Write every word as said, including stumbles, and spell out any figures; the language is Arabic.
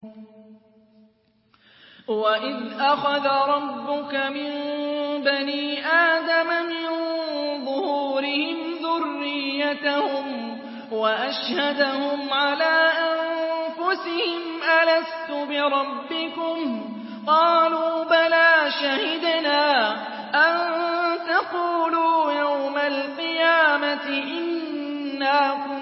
وَإِذْ أَخَذَ رَبُّكَ مِن بَنِي آدَمَ مِن ظُهُورِهِمْ ذُرِّيَّتَهُمْ وَأَشْهَدَهُمْ عَلَىٰ أَنفُسِهِمْ أَلَسْتُ بِرَبِّكُمْ ۖ قَالُوا بَلَىٰ شَهِدْنَا أَن تَقُولُوا يَوْمَ الْقِيَامَةِ إِنَّا